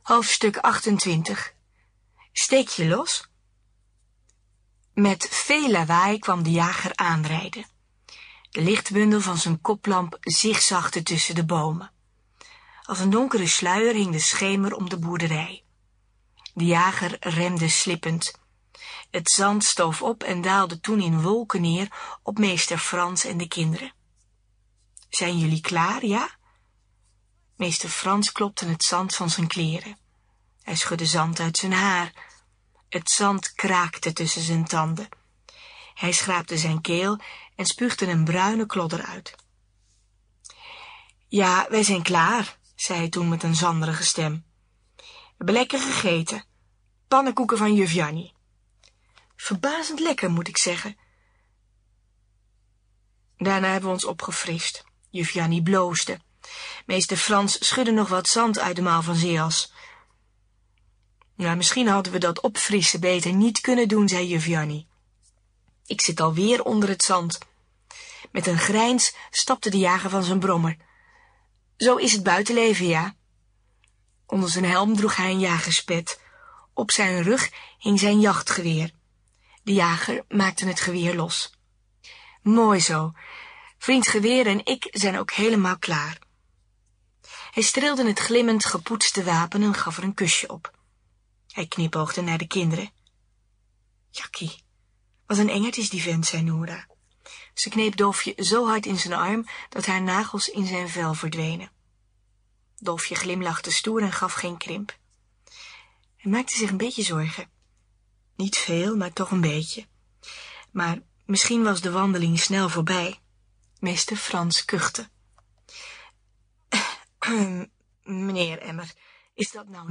Hoofdstuk 28. Steek je los? Met veel lawaai kwam de jager aanrijden. De lichtbundel van zijn koplamp zigzagde tussen de bomen. Als een donkere sluier hing de schemer om de boerderij. De jager remde slippend. Het zand stoof op en daalde toen in wolken neer op meester Frans en de kinderen. Zijn jullie klaar, ja? Meester Frans klopte het zand van zijn kleren. Hij schudde zand uit zijn haar. Het zand kraakte tussen zijn tanden. Hij schraapte zijn keel en spuugde een bruine klodder uit. Ja, wij zijn klaar, zei hij toen met een zanderige stem. We hebben lekker gegeten. Pannenkoeken van juf Jannie. Verbazend lekker, moet ik zeggen. Daarna hebben we ons opgefrist. Juf Jannie bloosde. Meester Frans schudde nog wat zand uit de mouw van Zeeas. Nou, misschien hadden we dat opfrissen beter niet kunnen doen, zei juf Jannie. Ik zit alweer onder het zand. Met een grijns stapte de jager van zijn brommer. Zo is het buitenleven, ja. Onder zijn helm droeg hij een jagerspet. Op zijn rug hing zijn jachtgeweer. De jager maakte het geweer los. Mooi zo. Vriend Geweer en ik zijn ook helemaal klaar. Hij streelde het glimmend gepoetste wapen en gaf er een kusje op. Hij knipoogde naar de kinderen. Jakkie, wat een engert is die vent, zei Noora. Ze kneep Dolfje zo hard in zijn arm dat haar nagels in zijn vel verdwenen. Dolfje glimlachte stoer en gaf geen krimp. Hij maakte zich een beetje zorgen. Niet veel, maar toch een beetje. Maar misschien was de wandeling snel voorbij. Meester Frans kuchte. Meneer Emmer, is dat nou